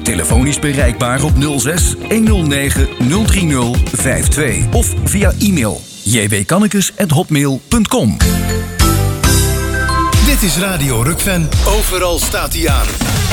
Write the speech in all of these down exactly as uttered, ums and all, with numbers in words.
Telefonisch bereikbaar op nul zes honderdnegen nul drie nul vijf twee of via e-mail j w kannekes apenstaartje hotmail punt com. Dit is Radio Rukven. Overal staat hij aan.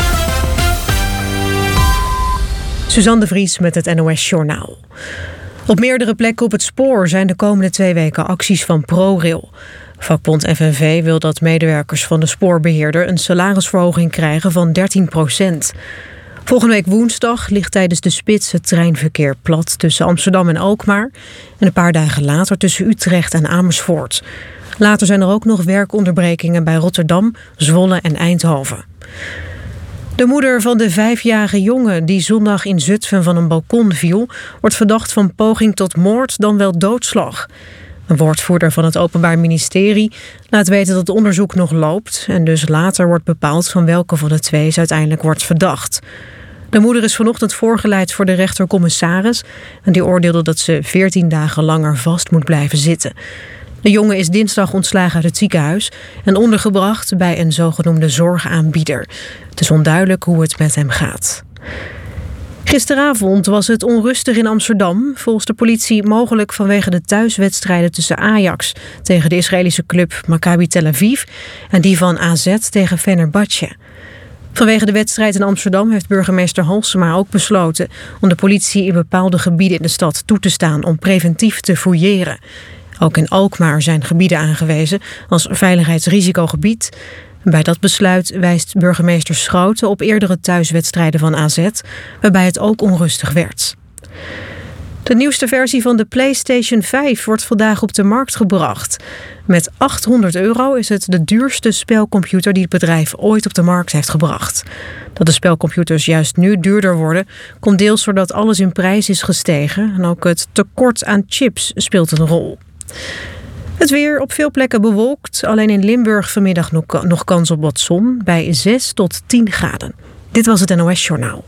Suzanne de Vries met het N O S Journaal. Op meerdere plekken op het spoor zijn de komende twee weken acties van ProRail. Vakbond F N V wil dat medewerkers van de spoorbeheerder een salarisverhoging krijgen van dertien procent. Volgende week woensdag ligt tijdens de spits het treinverkeer plat tussen Amsterdam en Alkmaar en een paar dagen later tussen Utrecht en Amersfoort. Later zijn er ook nog werkonderbrekingen bij Rotterdam, Zwolle en Eindhoven. De moeder van de vijfjarige jongen die zondag in Zutphen van een balkon viel, wordt verdacht van poging tot moord dan wel doodslag. Een woordvoerder van het Openbaar Ministerie laat weten dat het onderzoek nog loopt en dus later wordt bepaald van welke van de twee ze uiteindelijk wordt verdacht. De moeder is vanochtend voorgeleid voor de rechtercommissaris en die oordeelde dat ze veertien dagen langer vast moet blijven zitten. De jongen is dinsdag ontslagen uit het ziekenhuis en ondergebracht bij een zogenoemde zorgaanbieder. Het is onduidelijk hoe het met hem gaat. Gisteravond was het onrustig in Amsterdam. Volgens de politie mogelijk vanwege de thuiswedstrijden tussen Ajax tegen de Israëlische club Maccabi Tel Aviv en die van A Z tegen Fenerbahce. Vanwege de wedstrijd in Amsterdam heeft burgemeester Halsema ook besloten om de politie in bepaalde gebieden in de stad toe te staan om preventief te fouilleren. Ook in Alkmaar zijn gebieden aangewezen als veiligheidsrisicogebied. Bij dat besluit wijst burgemeester Schouten op eerdere thuiswedstrijden van A Z, waarbij het ook onrustig werd. De nieuwste versie van de PlayStation vijf wordt vandaag op de markt gebracht. Met achthonderd euro is het de duurste spelcomputer die het bedrijf ooit op de markt heeft gebracht. Dat de spelcomputers juist nu duurder worden, komt deels doordat alles in prijs is gestegen en ook het tekort aan chips speelt een rol. Het weer op veel plekken bewolkt. Alleen in Limburg vanmiddag nog, nog kans op wat zon bij zes tot tien graden. Dit was het N O S Journaal.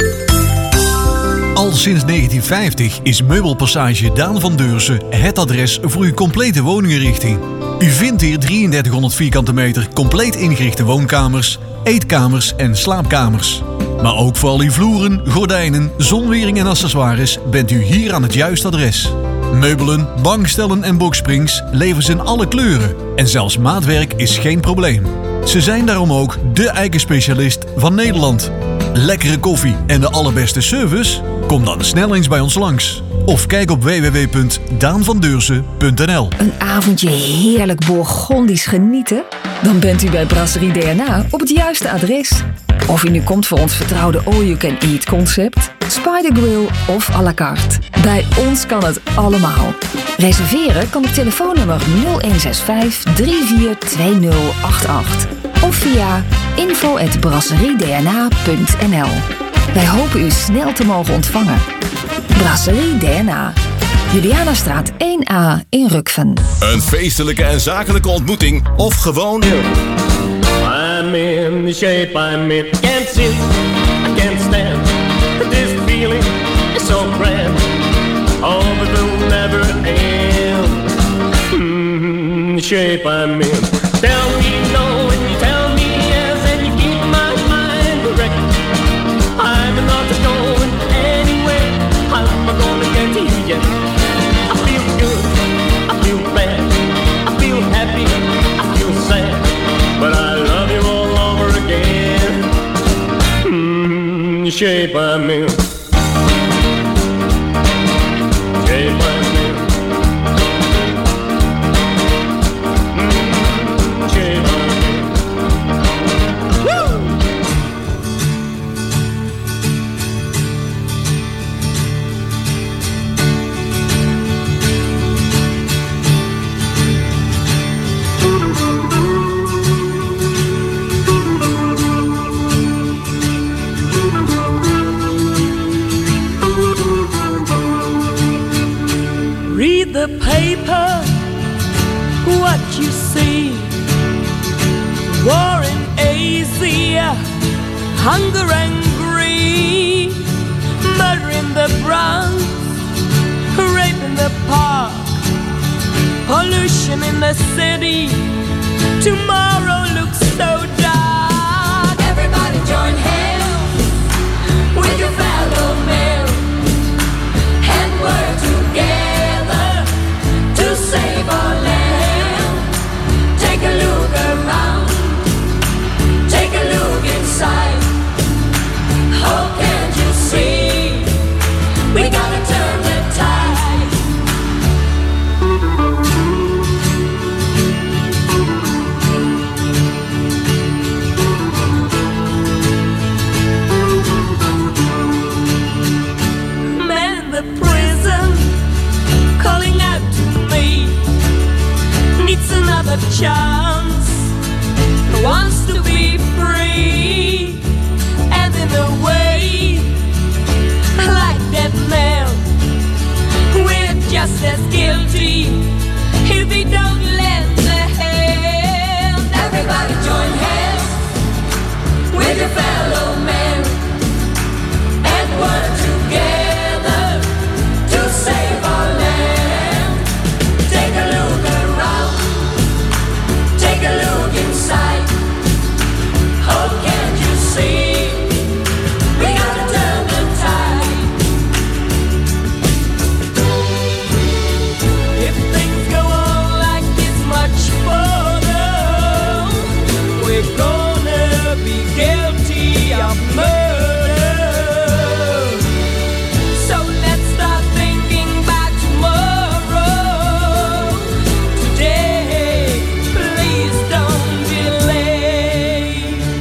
Al sinds negentien vijftig is Meubelpassage Daan van Deursen het adres voor uw complete woninginrichting. U vindt hier drieëndertighonderd vierkante meter compleet ingerichte woonkamers, eetkamers en slaapkamers. Maar ook voor al uw vloeren, gordijnen, zonwering en accessoires bent u hier aan het juiste adres. Meubelen, bankstellen en boxsprings leveren ze in alle kleuren. En zelfs maatwerk is geen probleem. Ze zijn daarom ook de eikenspecialist van Nederland. Lekkere koffie en de allerbeste service? Kom dan snel eens bij ons langs. Of kijk op w w w punt daan van deursen punt n l. Een avondje heerlijk Bourgondisch genieten? Dan bent u bij Brasserie D N A op het juiste adres. Of u nu komt voor ons vertrouwde all-you-can-eat concept, Spider Grill of à la carte. Bij ons kan het allemaal. Reserveren kan op telefoonnummer nul een zes vijf drie vier twee nul acht acht of via info at brasseriedna punt n l. Wij hopen u snel te mogen ontvangen. Brasserie D N A. Julianastraat één A in Rukven. Een feestelijke en zakelijke ontmoeting of gewoon... I'm in the shape I'm in. Can't sit, I can't stand. This feeling is so grand. Oh, but will never end. Mm, the shape I'm in. Tell me no and you tell me yes and you keep my mind correct. I'm not going anywhere. How am I gonna get to you yet? I feel good, I feel bad, I feel happy, I feel sad, but I love you all over again. Mm, the shape I'm in. Shape I'm in. Mm, shape I'm in. Woo! Read the paper, what you see. War in Asia, hunger and greed, murder in the Bronx, rape in the park, pollution in the city. Tomorrow looks so dark. Everybody join hands We gotta turn the tide. Man in the prison calling out to me, needs another chance, wants to be free. And in a way, like that man, we're just as guilty if we don't lend a hand. Everybody join hands with your fellow man and work together to save our land. Take a look around, take a look inside. Oh, can't you see? We gotta turn the tide. If things go on like this much further, we're gonna be guilty of murder. So let's start thinking about tomorrow. Today, please don't delay.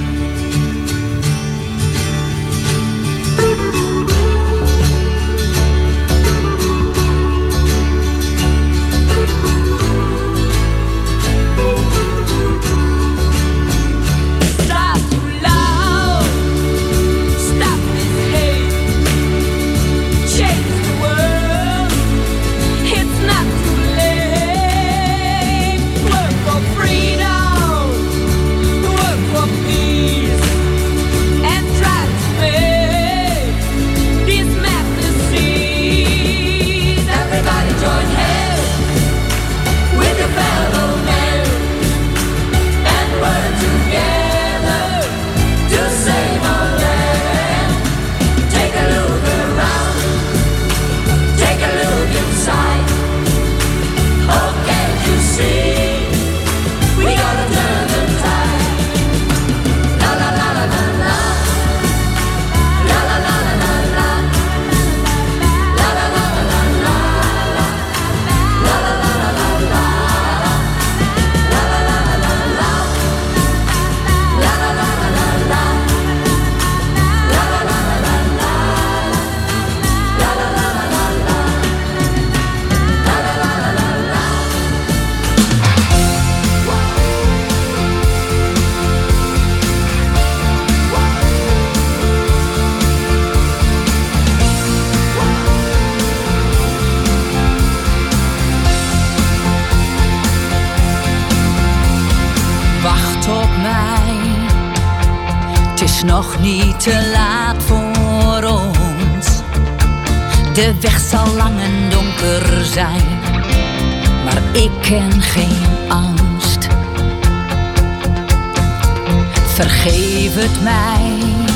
Stop too loud, stop this hate, change the world, it's not too late. Work for freedom, work for peace, and try to make this madness cease. Everybody join hands with your fellow man and work together to save our land. Take a look around, take a look inside. Oh, can't you see? We gotta turn the tide. La la la la la la. La la la la la la. La la la la la la. La la la la la la. La la la la la la. La la la la la la. La la la la la la. La la la la la la. La la la la la la. Wacht op mij, het is nog niet te laat voor ons. De weg zal lang en donker zijn, maar ik ken geen angst. Vergeef het mij,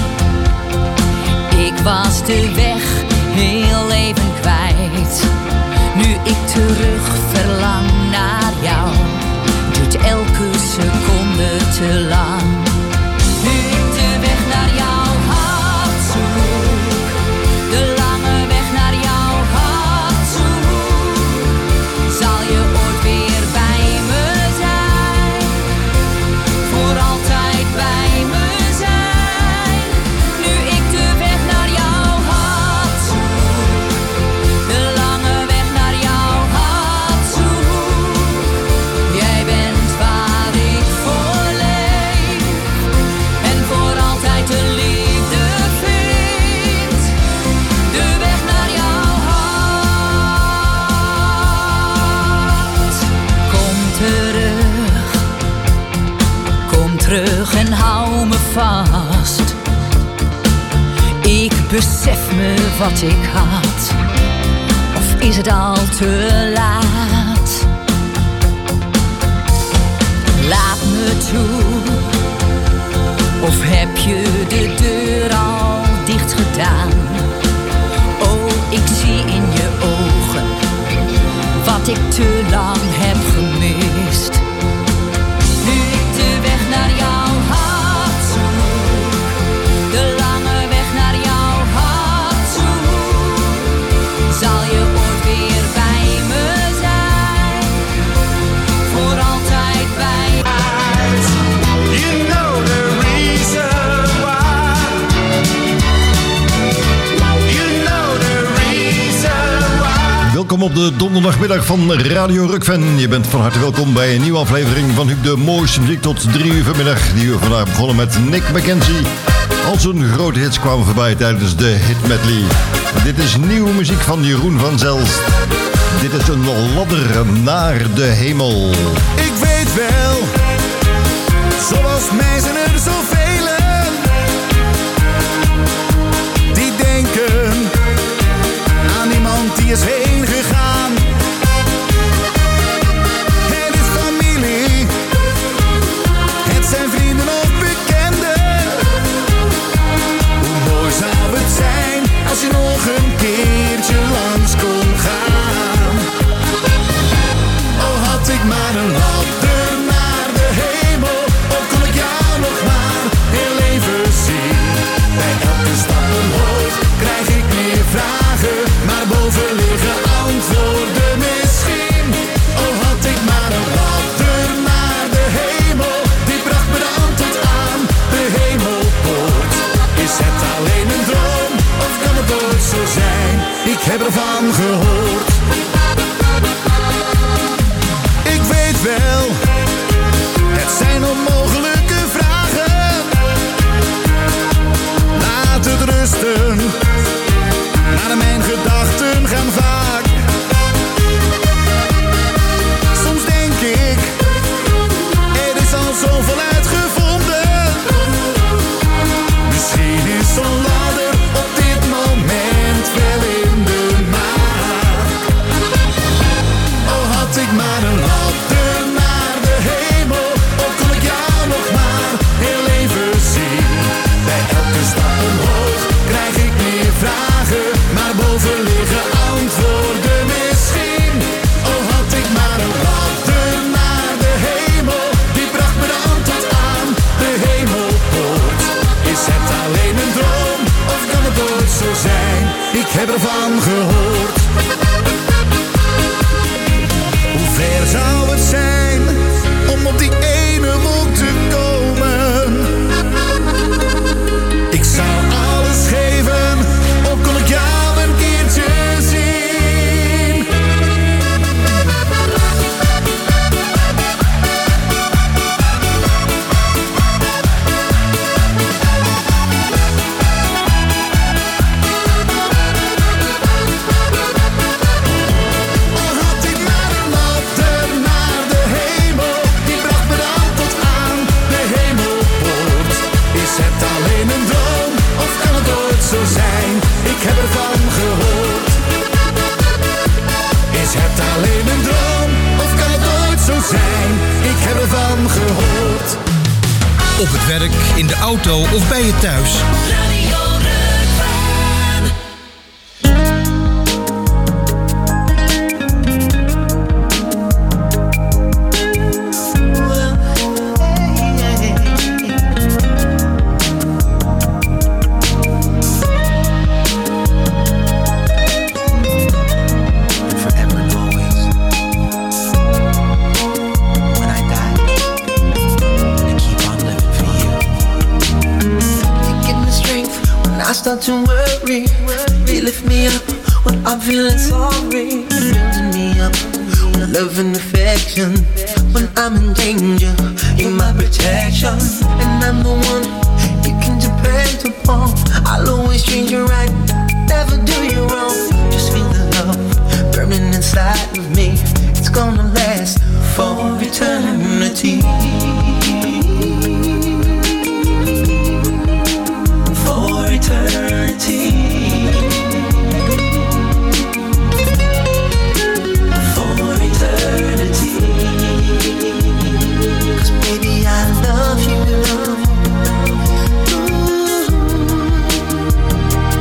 ik was de weg heel even kwijt. Nu ik terug verlang naar jou, duurt elke seconde te lang. Nu ik de weg naar jou had zoek, de lange weg naar jou had zoek, zal je ooit weer bij me zijn, voor altijd bij me zijn. Nu ik de weg naar jou had zoek, de lange weg naar jou had zoek. Jij bent waar ik voor leef en voor altijd de liefde vind. De weg naar jouw hart. Kom terug, kom terug en hou me vast. Ik besef me wat ik had, of is het al te laat? Laat me toe, of heb je de deur al dicht gedaan? Oh, ik zie in je ogen wat ik te lang heb gemist. Nu ik de weg naar jou had zoek, de lange weg naar jou had zoek, welkom op de donderdagmiddag van Radio Rockfan. Je bent van harte welkom bij een nieuwe aflevering van Huub de mooiste muziek tot drie uur vanmiddag. Die uur vandaag begonnen met Nick McKenzie. Al zijn grote hits kwamen voorbij tijdens de hit medley. Dit is nieuwe muziek van Jeroen van Zelst. Dit is een ladder naar de hemel. Ik weet wel, zoals mij zijn er zoveel die denken aan iemand die is heen gegaan. Het is familie, het zijn vrienden of bekenden. Hoe mooi zou het zijn als je nog een keertje langs kon gaan. Oh, had ik maar een ladder naar de hemel, of kon ik jou nog maar heel even zien. Bij elke stap omhoog krijg ik meer vragen, maar boven liggen antwoorden misschien. Oh, had ik maar een ladder naar de hemel, die bracht me dan tot aan de hemelpoort. Is het alleen een droom, of kan het ooit zo zijn? Ik heb ervan gehoord. Ik weet wel, het zijn onmogelijke vragen. Laat het rusten, maar mijn gedachten gaan vaak. Soms denk ik, er is al zoveel uitgevonden. Misschien is zo'n ladder op dit moment wel in de maak. Oh, had ik maar een ladder naar de hemel, of kon ik jou nog maar heel even zien. Bij elke stap omhoog krijg ik meer vragen, maar boven liggen antwoorden misschien. Oh, had ik maar een ladder naar de hemel, die bracht me dan tot aan de hemelpoort. Is het alleen een droom, of kan het ooit zo zijn? Ik heb ervan gehoord. Hoe ver zou het zijn om op die ene wolk te komen? Ik zou alles geven, ook kon ik jou een keertje zien. Oh, had ik maar een ladder naar de hemel, die bracht me dan tot aan de hemelpoort. Is het alleen een droom, of kan het ooit zo zijn? Ik heb ervan gehoord. Is het alleen een droom, of kan het ooit zo zijn? Ik heb ervan gehoord. Op het werk, in de auto of bij je thuis. Radio Rockfan. Forever and always. When I die, I keep on living for you. You give me strength when I start to worry. You lift me up when I'm feeling sorry. Building me up with love and affection. When I'm in danger, you're my protection. And I'm the one you can depend upon. I'll always treat you right, never do you wrong. Just feel the love burning inside of me. It's gonna last for eternity. For eternity. For eternity. 'Cause baby, I love you. Ooh.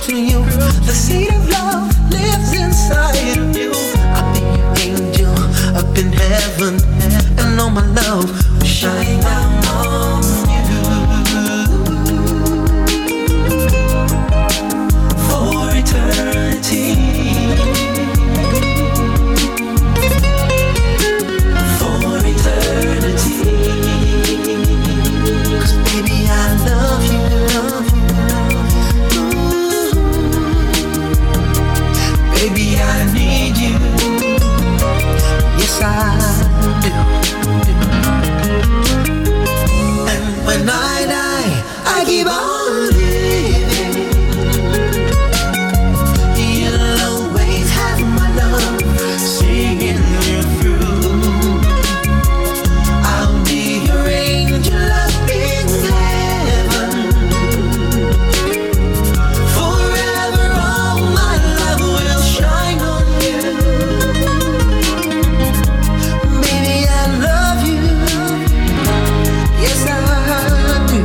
to you. The seed of love lives inside of you. I'll be your angel up in heaven, and all my love will shine down on you for eternity. For eternity. 'Cause baby, I love you, love you, love you. Baby, I need you. Yes, I do. And when I die, I keep on living. You'll always have my love singing you through. I'll be your angel up in heaven. Forever all my love will shine on you. Baby, I love you. Yes, I do.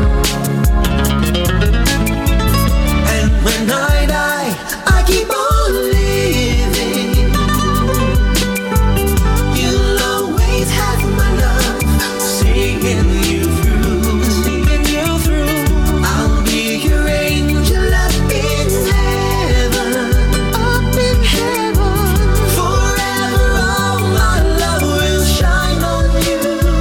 And when I die, I keep on living. You'll always have my love singing you through, singing you through. I'll be your angel up in heaven, up in heaven. Forever all my love will shine on you.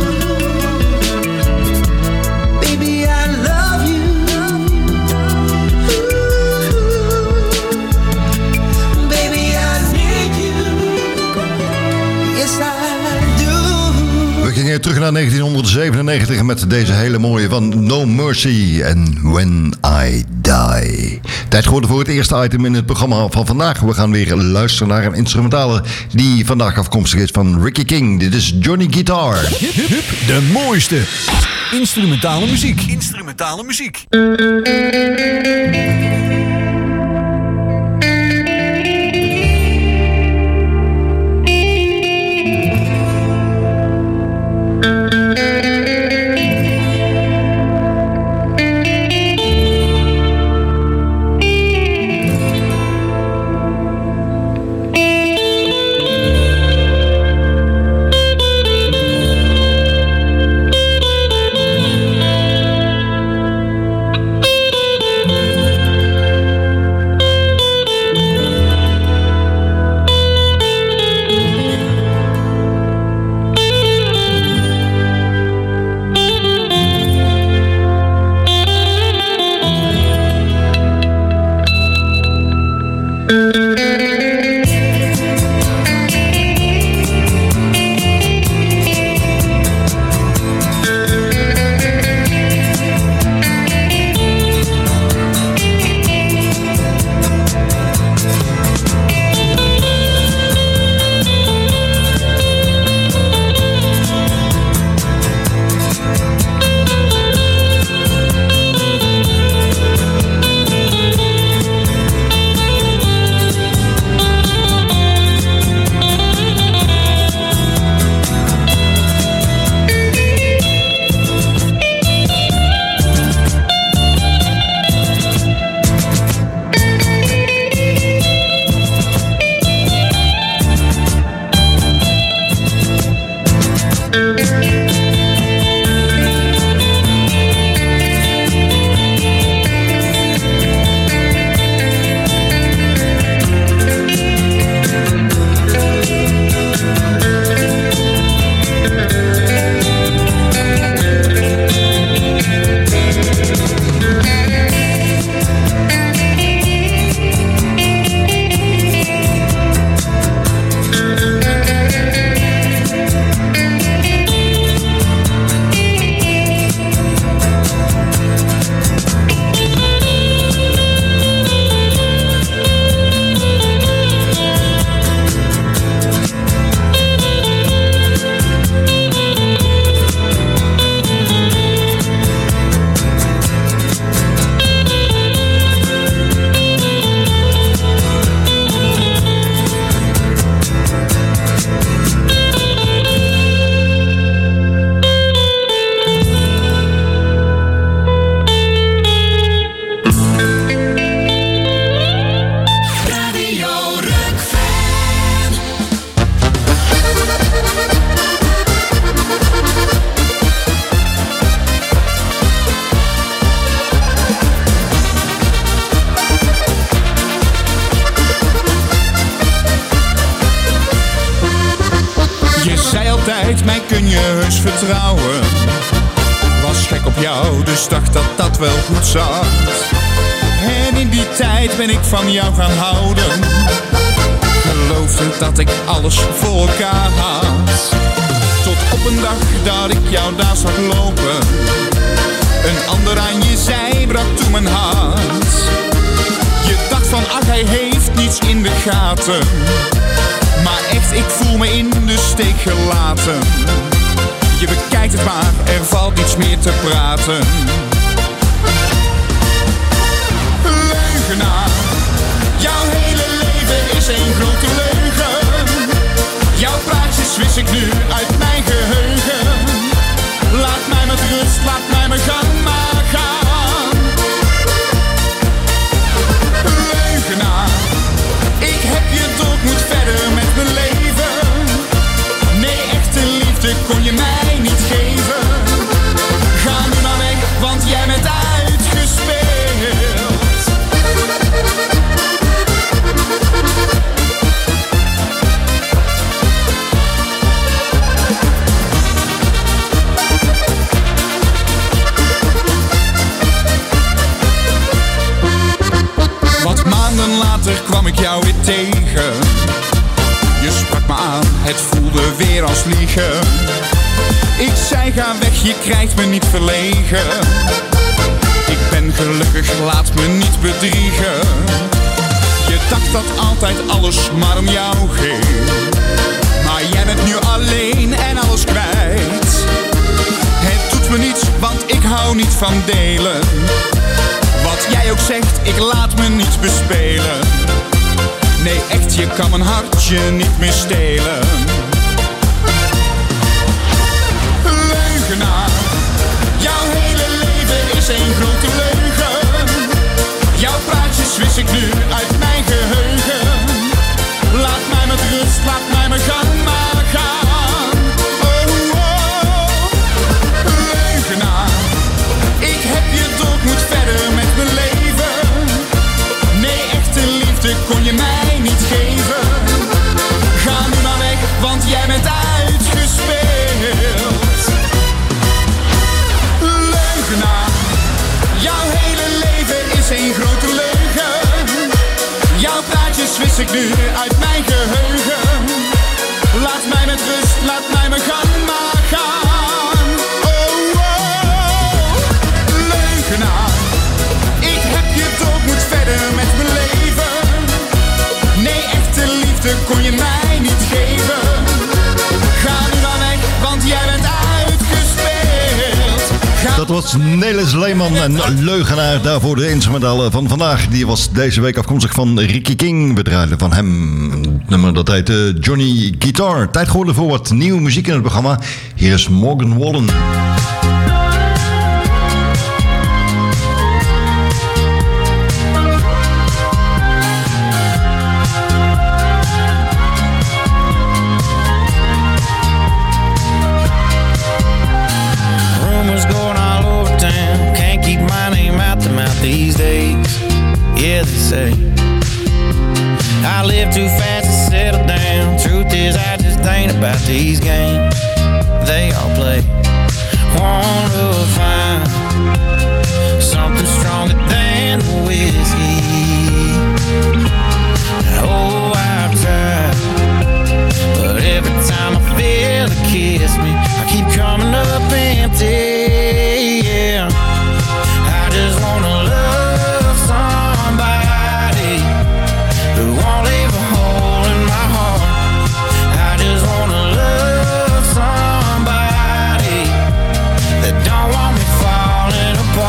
Baby, I love you. Ooh. Baby, I need you. Yes, I do. We gingen terug naar negentienhonderdzevenennegentig met deze hele mooie van No Mercy en When I Die. Tijd geworden voor het eerste item in het programma van vandaag. We gaan weer luisteren naar een instrumentale die vandaag afkomstig is van Ricky King. Dit is Johnny Guitar. Hup, hup, de mooiste instrumentale muziek. Instrumentale muziek. tijd, mij kun je heus vertrouwen. Was gek op jou, dus dacht dat dat wel goed zat. En in die tijd ben ik van jou gaan houden. Geloofde dat ik alles voor elkaar had. Tot op een dag dat ik jou daar zag lopen. Een ander aan je zij brak toen mijn hart. Je dacht van ach, hij heeft niets in de gaten. Maar echt, ik voel me in de steek gelaten. Je bekijkt het maar, er valt niets meer te praten. Leugenaar, jouw hele leven is één grote leugen. Jouw praatjes wist ik nu uit mijn geheugen. Laat mij met rust, laat mij mijn gang maar gaan. Leugenaar, ik heb je dood, moet verder met mijn leven. Nee, echte liefde kon je mij niet geven. Ga nu maar weg, want jij bent uitgespeeld. Wat maanden later kwam ik jou weer tegen. Je sprak me aan, het voelde weer als liegen. Ik zei ga weg, je krijgt me niet verlegen. Ik ben gelukkig, laat me niet bedriegen. Je dacht dat altijd alles maar om jou ging. Maar jij bent nu alleen en alles kwijt. Het doet me niets, want ik hou niet van delen. Wat jij ook zegt, ik laat me niet bespelen. Nee, echt, je kan mijn hartje niet meer stelen. Leugenaar, jouw hele leven is één grote leugen. Jouw praatjes wist ik nu uit mijn geheugen. Laat mij met rust, laat mij mijn gang maar gaan. Oh, oh, leugenaar, ik heb je dood, moet verder met mijn leven. Nee, echte liefde kon je mij niet geven. Ga nu maar weg, want jij bent uitgespeeld. Leugenaar, jouw hele leven is één grote leugen. Jouw praatjes wist ik nu uit mijn geheugen. Laat mij met rust, laat mij mijn gang maar gaan. Oh, oh, leugenaar, ik heb je dood, moet verder met mijn leven. Nee, echte liefde kon je mij niet geven. Ga nu maar weg, want jij bent uitgespeeld. Ga Dat was Nelis Leeman en Leugenaar. Daarvoor de instrumentale van vandaag. Die was deze week afkomstig van Ricky King. We draaiden van hem een nummer dat heet uh, Johnny Guitar. Tijd geworden voor wat nieuwe muziek in het programma. Hier is Morgan Wallen. These days, yeah, they say I live too fast to settle down. Truth is, I just ain't about these games they all play. Want to find something stronger than whiskey. Oh, I've tried, but every time I feel it kiss me, I keep coming up empty, yeah. I just wanna love somebody who won't leave a hole in my heart. I just wanna love somebody that don't want me falling apart.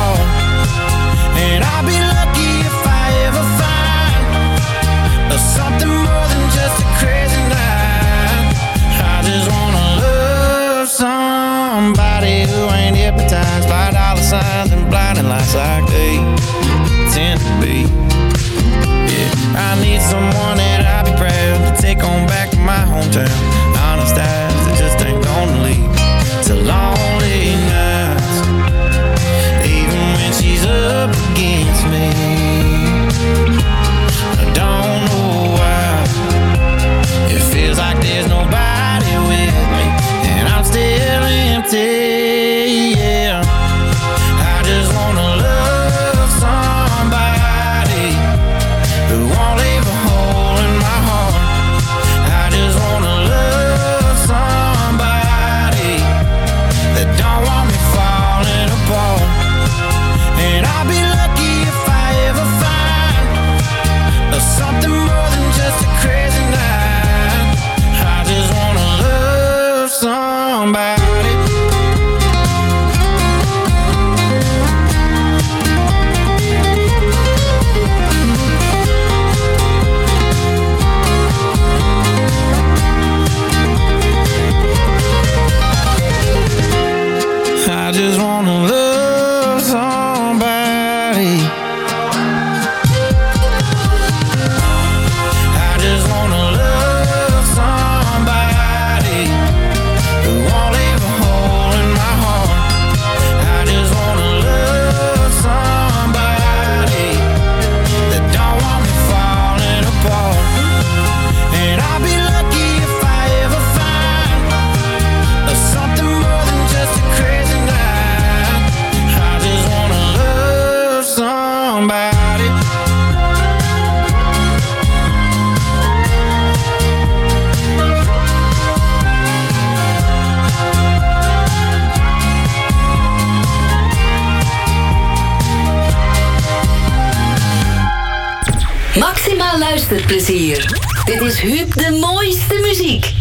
Maximaal luisterplezier. Dit is Huub de mooiste muziek.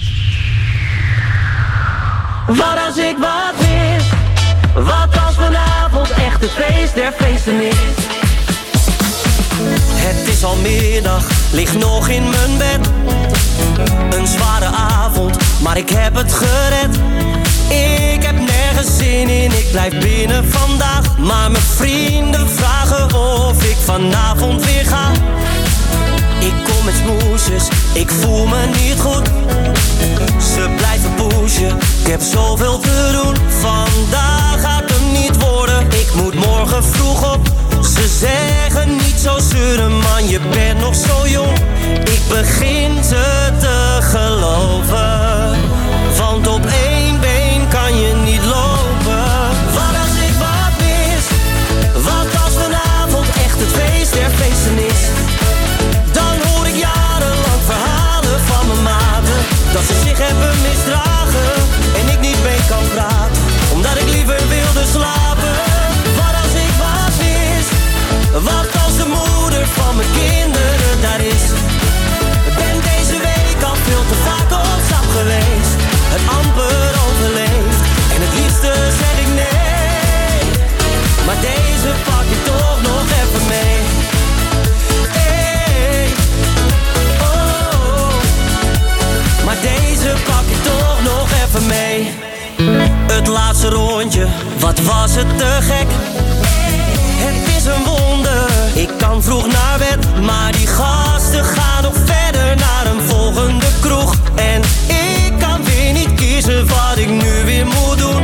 Wat als ik wat mis? Wat als vanavond echt het feest der feesten is? Het is al middag, lig nog in mijn bed. Een zware avond, maar ik heb het gered. Ik heb nergens zin in, ik blijf binnen vandaag. Maar mijn vrienden vragen of ik vanavond weer ga. Ik kom met smoesjes, ik voel me niet goed. Ze blijven pushen, ik heb zoveel te doen. Vandaag gaat het niet worden, ik moet morgen vroeg op. Ze zeggen niet zo zeuren, man, je bent nog zo jong. Ik begin ze te geloven, want op één been kan je niet lopen. Wat als ik wat mis? Wat als vanavond echt het feest der feesten is? Dan hoor ik jarenlang verhalen van mijn maten, dat ze zich hebben misdragen en ik niet mee kan praten, omdat ik liever wilde slapen. Wat als ik wat mis? Wat als de moeder van mijn kinderen daar is? Ik ben deze week al veel te vaak op stap geweest, het amper overleefd en het liefste zeg ik nee. Maar deze pak ik toch nog even mee. Hey, oh, maar deze pak ik toch nog even mee. Het laatste rondje, wat was het te gek. Het is een wonder, ik kan vroeg naar bed. Maar die gasten gaan nog verder naar een volgende kroeg. En ik kan weer niet kiezen wat ik nu weer moet doen.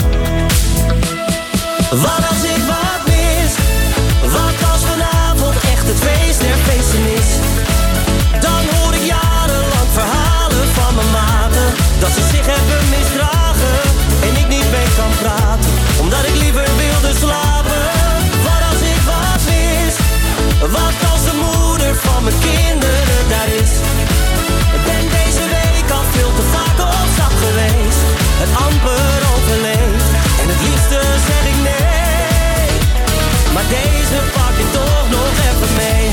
Wat als ik wat mis? Wat als vanavond echt het feest der feesten is? Dan hoor ik jarenlang verhalen van mijn maten, dat ze zich hebben misdragen en ik niet mee kan praten, omdat ik liever wilde slapen. Wat als ik wat mis? Wat als de moeder van mijn kinderen daar is? Ik ben deze week al veel te vaak op stap geweest, het amper overleefd en het liefste zeg ik nee. Maar deze pak ik toch nog even mee.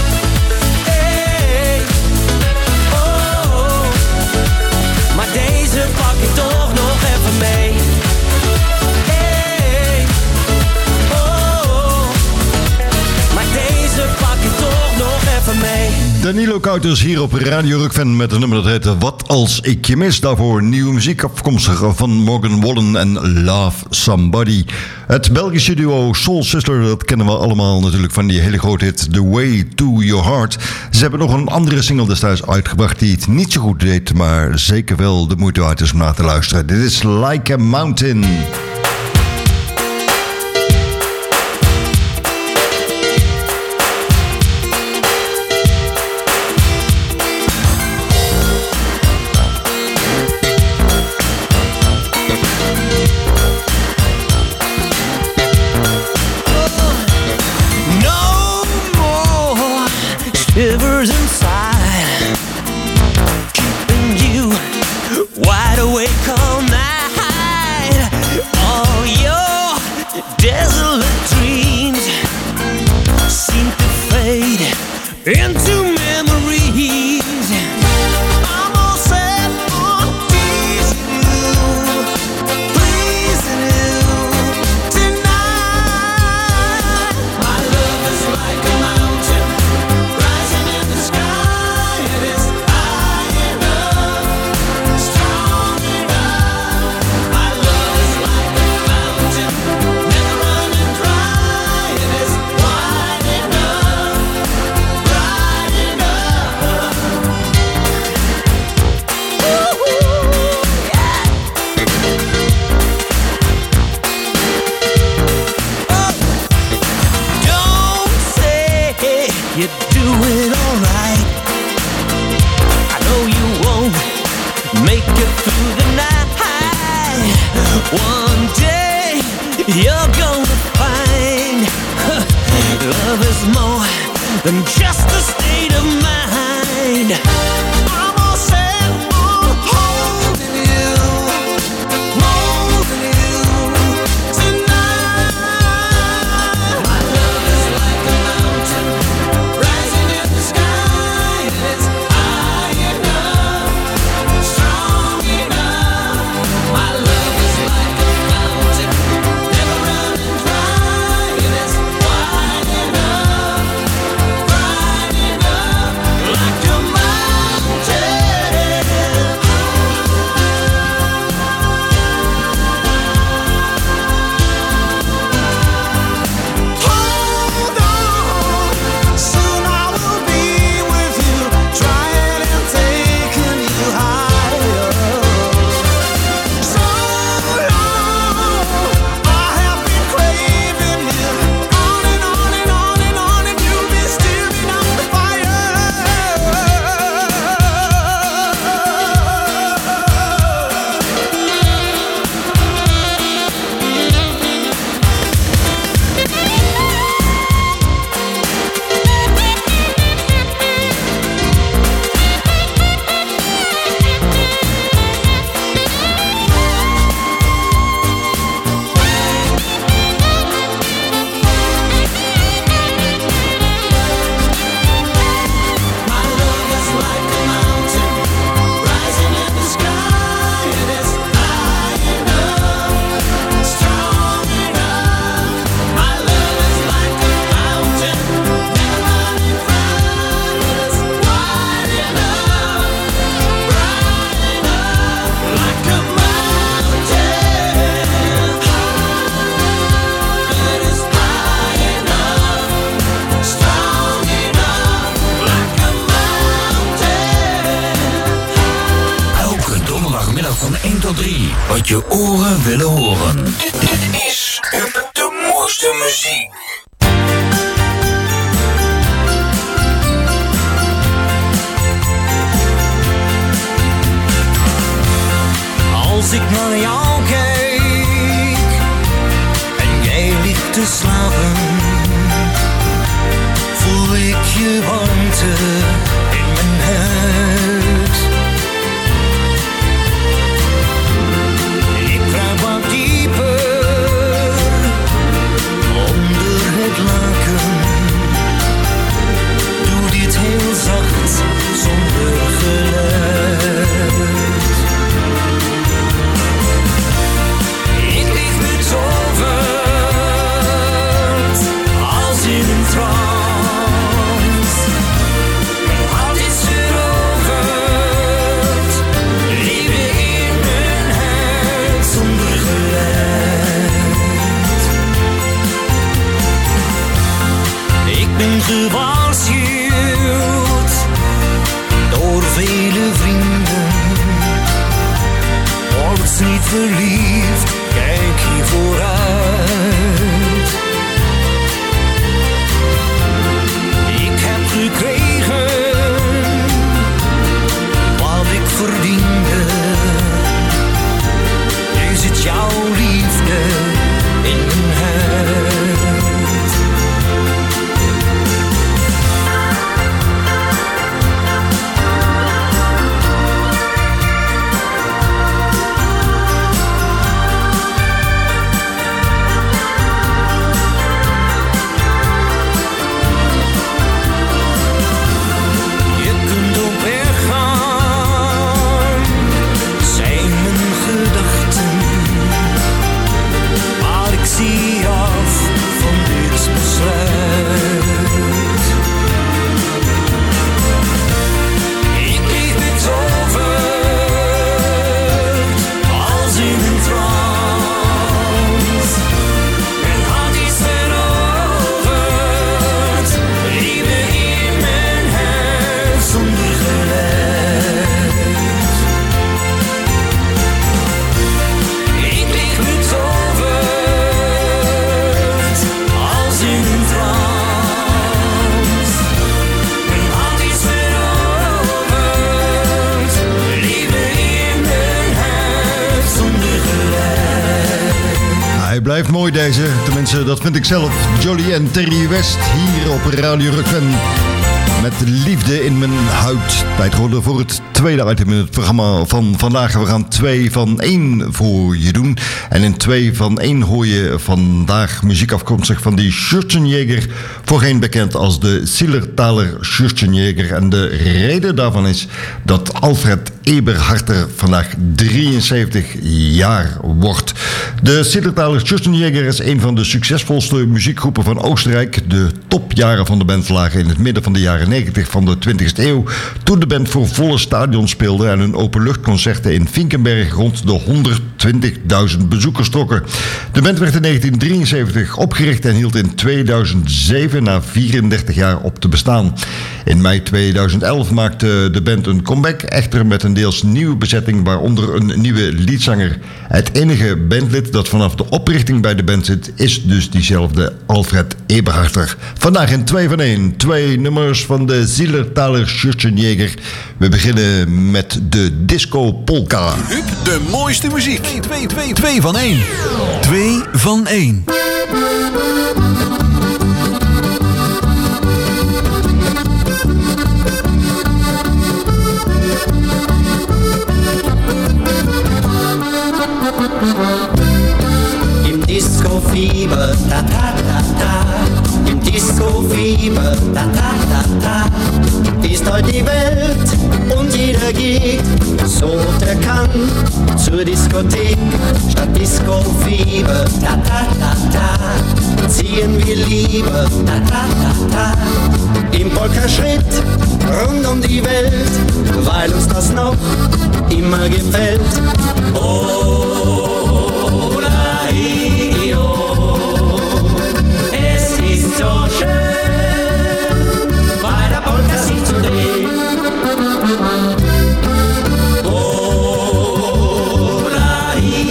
Hey, oh, maar deze pak ik toch nog even mee. Hey, oh, maar deze pak ik toch nog even mee. Danilo Kouters hier op Radio Rockfan met een nummer dat heet Wat als ik je mis. Daarvoor nieuwe muziek afkomstig van Morgan Wallen en Love Somebody. Het Belgische duo Soul Sister, dat kennen we allemaal natuurlijk van die hele grote hit The Way to Your Heart. Ze hebben nog een andere single destijds uitgebracht die het niet zo goed deed, maar zeker wel de moeite waard is om naar te luisteren. Dit is Like a Mountain. Shivers inside, keeping you wide awake all night. All your desolate dreams seem to fade into memories. I'm all set on teasing you, pleasing you tonight. My love is like a mountain rising in the sky. It is high enough, strong enough. My love is like a fountain, never running dry. It is wide enough, bright enough. Ooh, yeah. Oh, don't say you're doing alright. I know you won't make it through the night. One day you're gonna find love is more than just a state of mind. I'm all set on holding you, molding you tonight. My love is like a mountain rising in the sky. wat je oren willen horen. Dit is de mooiste muziek. Als ik naar jou kijk en jij ligt te slapen, voel ik je warmte in mijn huid. Ik kruip wat dieper onder het laken, doe dit heel zacht zonder geluid. Als in een trance, mijn hart is veroverd, liefde in mijn huid zonder geluid. Ik ben gewaarschuwd door vele vrienden, word niet verliefd, kijk hier vooruit. Ik heb gekregen wat ik verdiende. Nu zit jouw liefde in mijn huid. Blijft mooi deze, tenminste dat vind ik zelf. Jolie en Terry West hier op Radio Rukven. Met liefde in mijn huid. Tijd geworden voor het tweede item in het programma van vandaag. We gaan twee van één voor je doen. En in twee van één hoor je vandaag muziek afkomstig van die Schürzenjäger. Voorheen bekend als de Zillertaler Schürzenjäger. En de reden daarvan is dat Alfred Eberharter vandaag drieënzeventig jaar wordt. De Zillertaler Schürzenjäger is een van de succesvolste muziekgroepen van Oostenrijk. De topjaren van de band lagen in het midden van de jaren negentig van de twintigste eeuw. Toen de band voor volle stadions speelde en hun openluchtconcerten in Finkenberg rond de honderdtwintigduizend bezoekers trokken. De band werd in negentien drieënzeventig opgericht en hield in tweeduizend zeven na vierendertig jaar op te bestaan. In mei tweeduizend elf maakte de band een comeback, echter met een deels nieuwe bezetting, waaronder een nieuwe liedzanger. Het enige bandlid dat vanaf de oprichting bij de band zit, is dus diezelfde Alfred Eberharter. Vandaag in twee van één, twee nummers van de Zillertaler Schürzenjäger. We beginnen met de Disco Polka. Hup, de mooiste muziek. twee, twee, twee van één. twee van één. Im Disco-Fieber, ta ta ta ta. Im Disco-Fieber, ta ta ta ta. Ist heute die Welt und jeder geht, so oft er kann, zur Diskothek. Statt Disco-Fieber, ta ta ta ta. Ziehen wir lieber, ta ta ta ta. Im Polka-Schritt rund um die Welt, weil uns das noch immer gefällt. Oh, la, i, oh. Es ist so schön, bei der Polka sich zu drehen. Oh, la, i,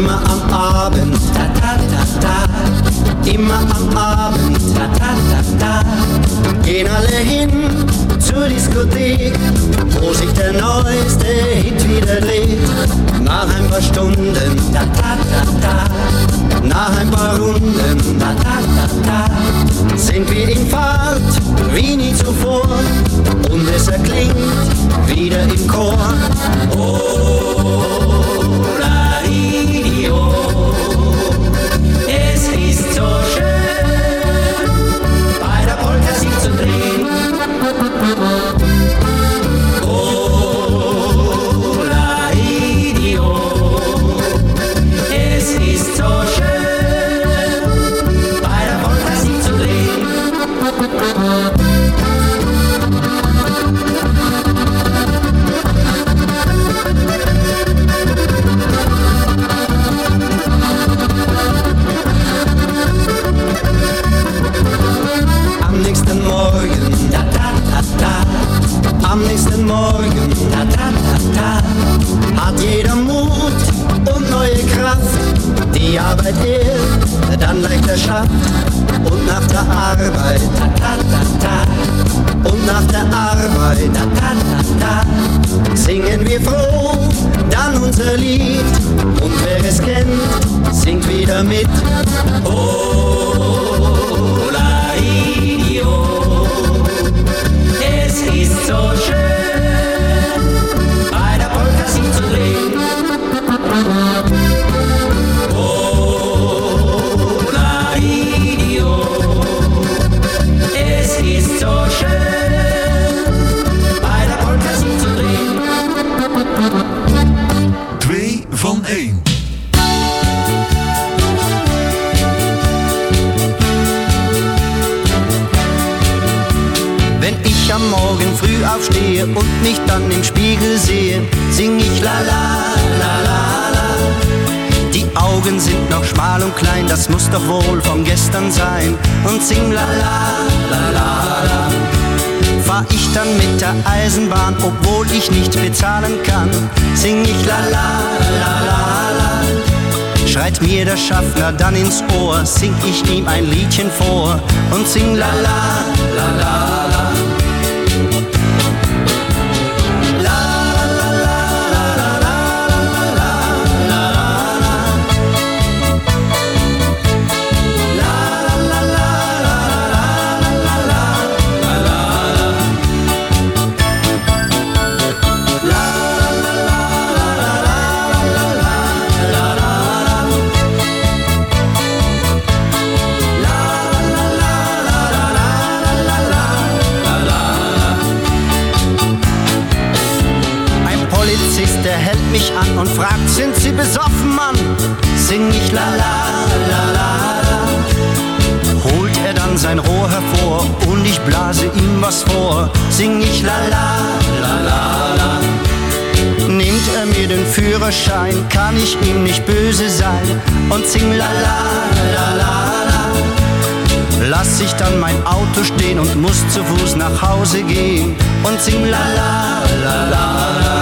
Immer am Abend, ta ta ta ta. Immer am Abend, ta ta ta ta. Gehen alle hin zur Diskothek, wo sich der neueste Hit wieder dreht. Nach ein paar Stunden, ta ta ta ta. Nach ein paar Runden, ta ta ta ta. Sind wir in Fahrt wie nie zuvor und es erklingt wieder im Chor. Oh, Radio, es ist so schön, bei der Polka sich zu drehen. Oh, Radio, es ist so schön, bei der Polka sich zu drehen. Am nächsten Morgen, ta ta ta ta. Am nächsten Morgen, ta ta ta ta. Hat jeder Mut und neue Kraft. Die Arbeit er dann leichter schafft. Und nach der Arbeit, ta ta ta ta. Und nach der Arbeit, ta ta ta ta. Singen wir froh dann unser Lied. Und wer es kennt, singt wieder mit. Oh, Radio, es ist so schön, bei der Polka sich zu drehen. Oh, Radio, es ist so schön, bei der Polka sich zu drehen. Twee van één. Wenn ich am Morgen früh aufstehe und mich dann im Spiegel sehe, sing ich la la la la la. Die Augen sind noch schmal und klein, das muss doch wohl von gestern sein. Und sing la la la la la. Fahr ich dann mit der Eisenbahn, obwohl ich nicht bezahlen kann, sing ich la la la la la. Schreit mir der Schaffner dann ins Ohr, sing ich ihm ein Liedchen vor und sing la la la la la. Der hält mich an und fragt, sind Sie besoffen, Mann? Sing ich la la la la la. Holt er dann sein Rohr hervor und ich blase ihm was vor, sing ich la la la la la. Nimmt er mir den Führerschein, kann ich ihm nicht böse sein und sing la la la la la. Lass ich dann mein Auto stehen und muss zu Fuß nach Hause gehen und sing la la la la la.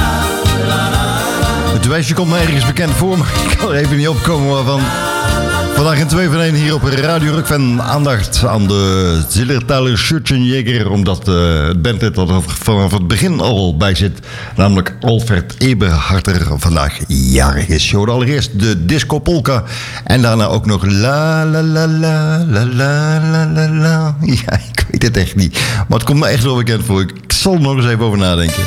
Het wijsje komt me ergens bekend voor, maar ik kan er even niet opkomen waarvan. Vandaag in twee van één hier op Radio Rukven. Aandacht aan de Zillertaler Schützenjäger, omdat uh, het bandlid dat er vanaf het begin al bij zit, namelijk Alfred Eberharter, vandaag jarig is. Je hoorde allereerst de Disco Polka en daarna ook nog la la la la la la la la la. Ja, ik weet het echt niet, maar het komt me echt wel bekend voor. Ik zal er nog eens even over nadenken.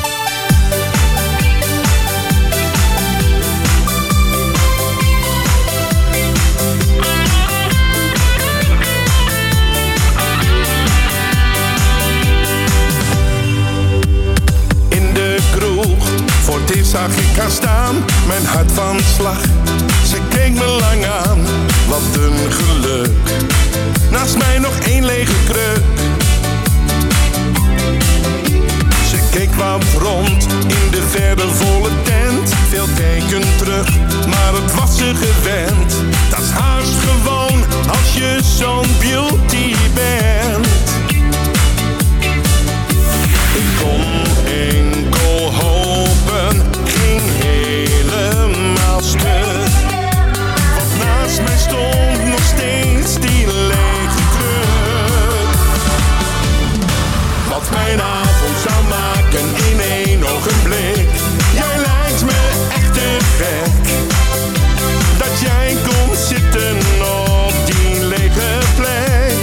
Zag ik haar staan, mijn hart van slag. Ze keek me lang aan, wat een geluk. Naast mij nog één lege kruk. Ze keek wat rond in de verder volle tent. Veel keken terug, maar het was ze gewend. Dat is haast gewoon als je zo'n beauty bent. Ik kon enkel hopen, ging helemaal stuk. Want naast mij stond nog steeds die lege kruk. Wat mijn avond zou maken in één ogenblik. Jij lijkt me echt te gek. Dat jij komt zitten op die lege plek.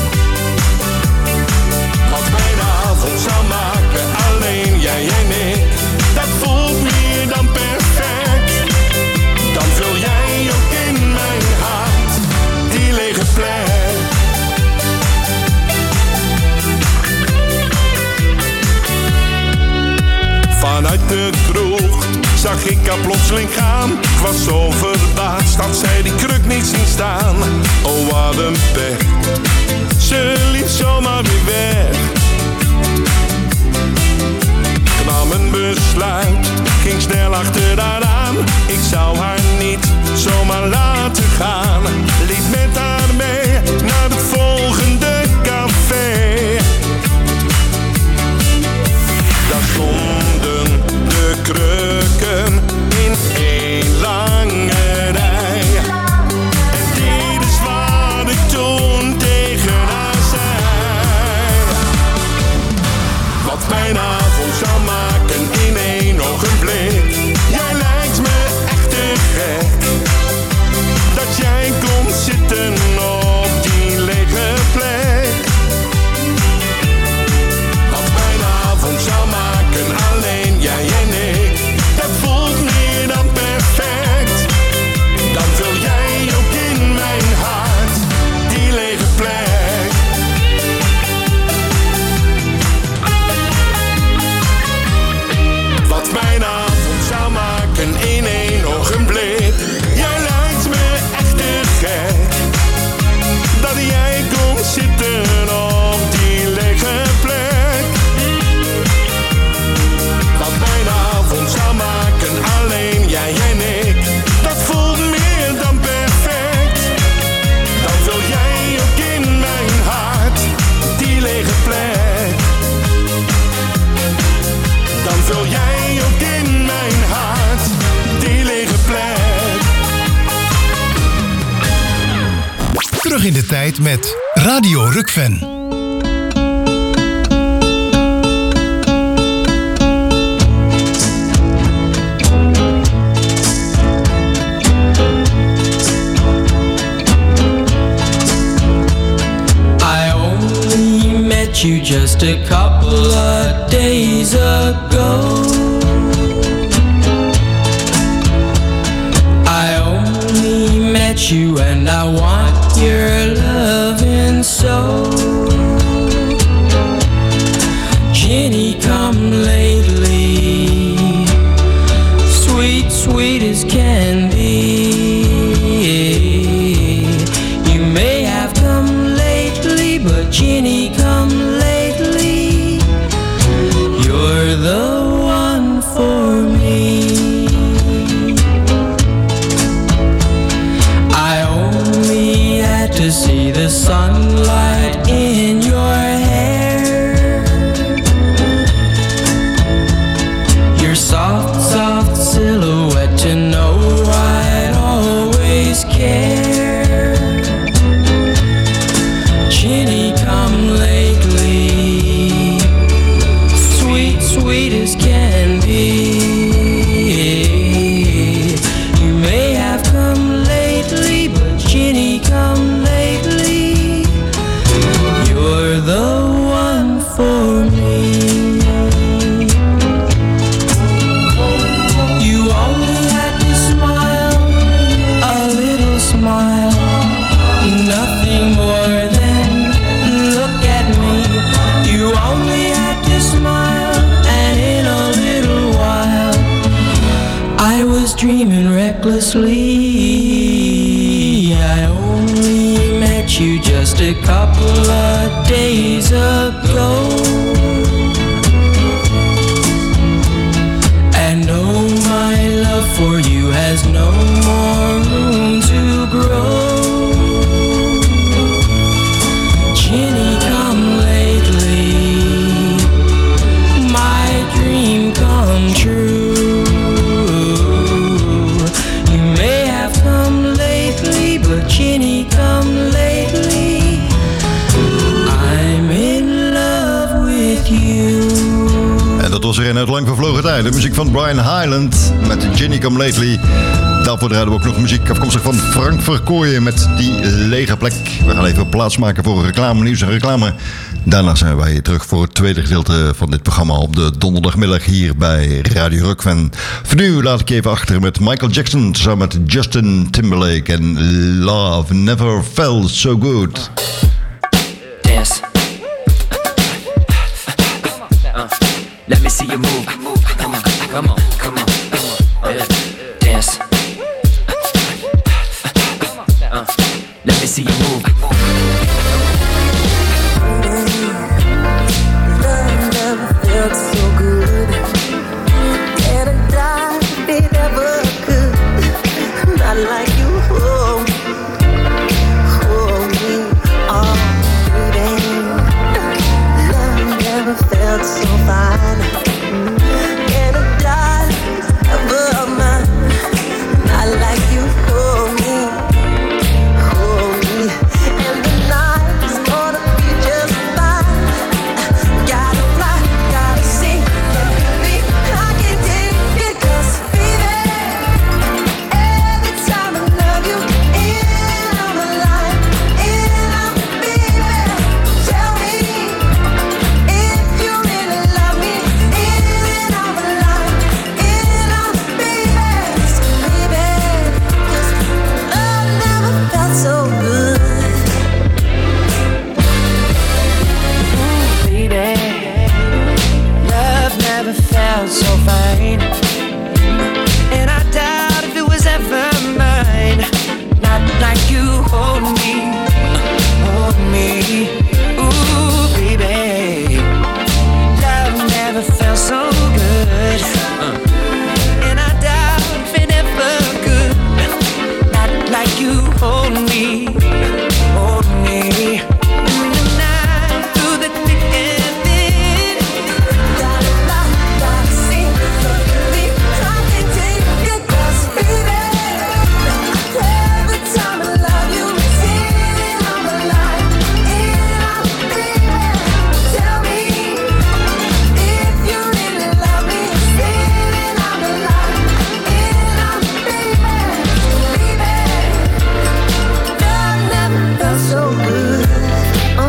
Wat mijn avond zou maken, alleen jij en ik. Dat voelt meer dan perfect. Dan vul jij ook in mijn hart die lege plek. Vanuit de kroeg zag ik haar plotseling gaan. Ik was zo verbaasd dat zij die kruk niet zien staan. Oh, wat een pech. Ze liep zomaar weer weg. Nam een besluit, ging snel achteraan. Ik zou haar niet zomaar laten gaan. Liep met haar mee naar het volgende café. Daar stonden de krukken in één lange rij. En dit is wat ik toen tegen haar zei. Wat mijn avond zou maken in één ogenblik. Jij lijkt me echt te gek. Dat jij komt zitten op die lege plek. Wat mijn avond zou maken, alleen jij en ik. Dat voelt meer dan perfect. Dan vul jij ook in mijn hart die lege plek. Wat mijn avond zou maken in één ogenblik. Jij lijkt me echt te gek. Dat jij komt zitten op die lege plek. Wat mijn avond zou maken, alleen jij en ik. Dat voelt meer dan perfect. Dan vul jij ook in mijn hart die lege plek. Dan vul jij ook in mijn hart die lege plek. Terug in de tijd met Radio Rukven. I only met you just a couple of days ago. I only met you and I want your loving so. Jenny, come lately, sweet, sweet as can be. You may have come lately, but Jenny, come lately. You're the one for me. I only had to see the sunlight in your hair. smile, and in a little while I was dreaming recklessly. I only met you just a couple of days ago, and oh, my love for you has no more room to grow. Ginny, come lately, my dream come true. You may have come lately, but Ginny, come lately, I'm in love with you. En dat was er een uit lang vervlogen tijd. De muziek van Brian Hyland met Ginny Come Lately. Daarvoor draaien we ook nog muziek afkomstig van Frank Verkooyen met Die Lege Plek. We gaan even plaatsmaken voor reclame, nieuws en reclame. Daarna zijn wij terug voor het tweede gedeelte van dit programma op de donderdagmiddag hier bij Radio Rockfan. Voor nu laat ik je even achter met Michael Jackson samen met Justin Timberlake en Love Never Felt So Good. Dance. Uh, let me see you move. Come on, come on, come on. Uh, dance. Uh, let me see you move. Love never felt so good, and I died if it ever could. Not like you hold me, hold me, oh baby. Love never felt so fine, and I died ever mine. Not like you hold me, hold me, and the night is gonna be just fine. Gotta fly, gotta see, baby, I can take it, 'cause baby, every time I love you, in on my life, in on baby, tell me if you really love me, in on my life, in on baby, 'cause baby, 'cause love never felt so good. Baby, love never felt so fine, and I doubt if it was ever mine. Not like you hold me, hold me, ooh baby. Love never felt so good, and I doubt if it ever could. Not like you hold me, hold me. In the night, through the thick and thin. Gotta fly, gotta see, baby, I can take it, 'cause baby, every time I love you, it's in on my life, in on baby. Tell me if you really love me, it's in on my life, in on baby, baby. Love never felt so good. Oh,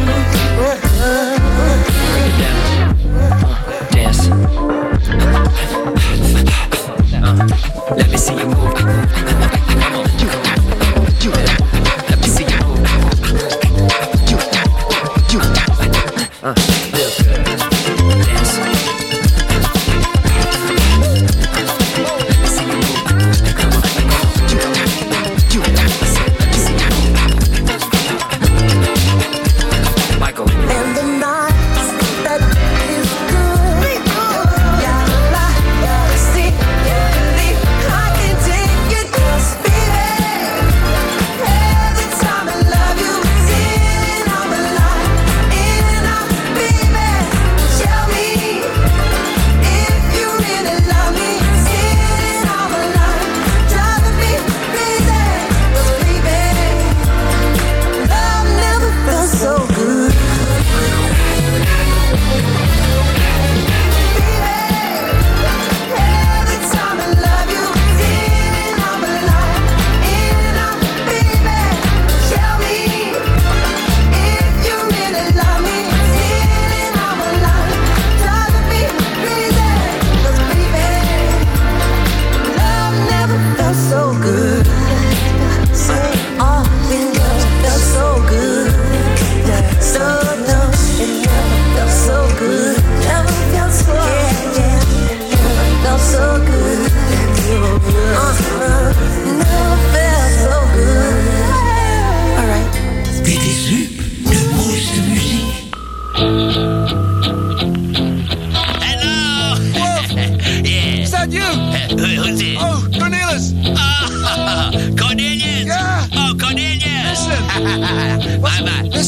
Dance. Uh, let me see you move. Come on. Let me see you move. Uh, feel good. Dance. Let me see you move. Come on. Let me see you move. Michael. and the nights that is good. Gotta fly, gotta see, believe I can take it, 'cause baby, every time I love you, it's in on my life, in on baby. Tell me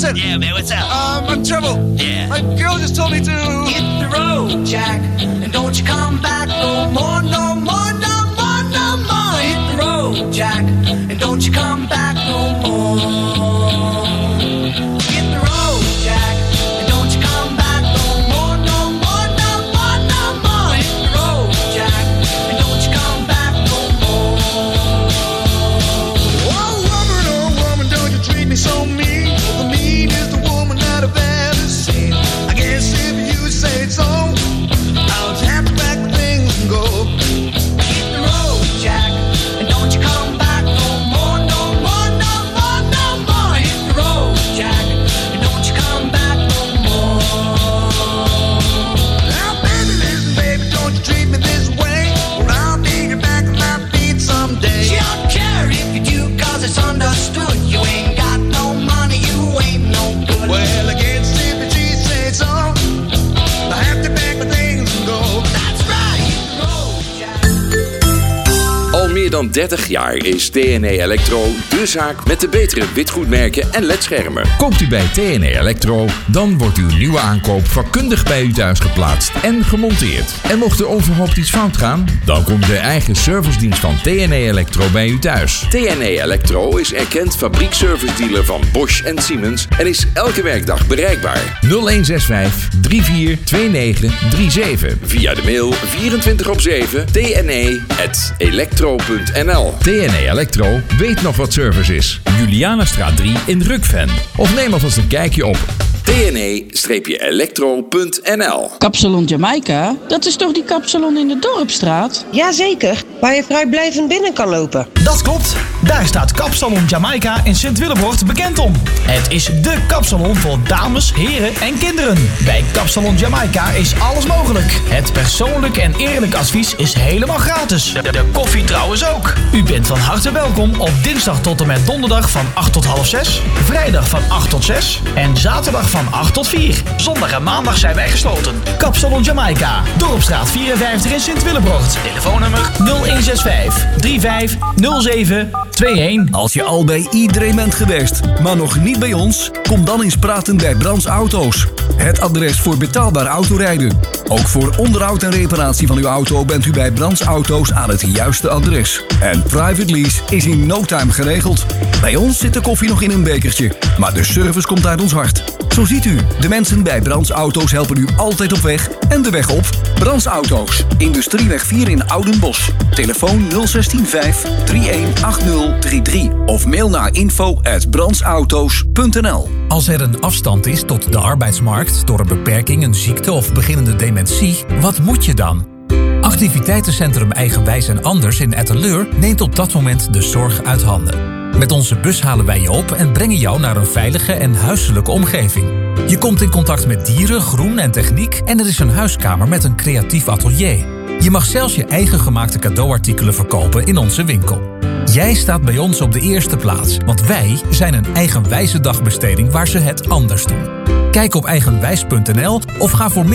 listen. Yeah, man, what's up? Um, I'm in trouble. Yeah. My girl just told me to hit the road, Jack, and don't you come back no more, no more, no more, no more. Hit the road, Jack, and don't you come back no more. Hit the road, Jack, and don't you come back no more, no more, no more, no more. Hit the road, Jack, and don't you come back no more. Oh woman, oh woman, don't you treat me so mean. The mean is the woman that I've ever seen. I guess if you say so, I'll just have to pack my things and go. Hit the road, Jack, and don't you come back no more, no more, no more, no more. Hit the road, Jack, and don't you come back no more. Now baby, listen, baby, don't you treat me this way, or I'll be your back on my feet someday. She don't care if you do, cause it's understood. You ain't got no money, you ain't no good. Well, I guess if she says so, I have to pack my things and go. That's right, hit the road, Jack. Al meer dan dertig jaar is T N E Electro de zaak met de betere witgoedmerken en ledschermen. Koopt u bij T N E Electro, dan wordt uw nieuwe aankoop vakkundig bij u thuis geplaatst en gemonteerd. En mocht er onverhoopt iets fout gaan, dan komt de eigen servicedienst van T N E Electro bij u thuis. T N E Electro is erkend fabriekservice-dealer van Bosch en Siemens en is elke werkdag bereikbaar. nul een zes vijf drie vier twee negen drie zeven. Via de mail vierentwintig op zeven t n e punt electro punt n l. T N E Electro weet nog wat service is. Julianastraat drie in Rukven. Of neem alvast een kijkje op T N E electro punt n l. Kapsalon Jamaica? Dat is toch die kapsalon in de Dorpstraat? Jazeker, waar je vrijblijvend binnen kan lopen. Dat klopt. Daar staat Kapsalon Jamaica in Sint-Willebroort bekend om. Het is dé kapsalon voor dames, heren en kinderen. Bij Kapsalon Jamaica is alles mogelijk. Het persoonlijk en eerlijk advies is helemaal gratis. De, de koffie trouwens ook. U bent van harte welkom op dinsdag tot en met donderdag van acht tot half zes. Vrijdag van acht tot zes. En zaterdag van acht tot vier. Zondag en maandag zijn wij gesloten. Kapsalon Jamaica. Dorpstraat vierenvijftig in Sint-Willebroort. Telefoonnummer nul een zes vijf drie vijf nul zeven twee een. Als je al bij iedereen bent geweest, maar nog niet bij ons, kom dan eens praten bij Brands Auto's. Het adres voor betaalbaar autorijden. Ook voor onderhoud en reparatie van uw auto bent u bij Brands Auto's aan het juiste adres. En private lease is in no time geregeld. Bij ons zit de koffie nog in een bekertje, maar de service komt uit ons hart. Zo ziet u, de mensen bij Brands Auto's helpen u altijd op weg en de weg op. Brands Auto's, Industrieweg vier in Oudenbosch. Telefoon nul een zes vijf drie een acht nul drie drie of mail naar info at brandsauto's punt n l. Als er een afstand is tot de arbeidsmarkt door een beperking, een ziekte of beginnende dementie, wat moet je dan? Activiteitencentrum Eigenwijs en Anders in Etteleur neemt op dat moment de zorg uit handen. Met onze bus halen wij je op en brengen jou naar een veilige en huiselijke omgeving. Je komt in contact met dieren, groen en techniek en er is een huiskamer met een creatief atelier. Je mag zelfs je eigen gemaakte cadeauartikelen verkopen in onze winkel. Jij staat bij ons op de eerste plaats, want wij zijn een eigenwijze dagbesteding waar ze het anders doen. Kijk op eigenwijs punt n l of ga voor meer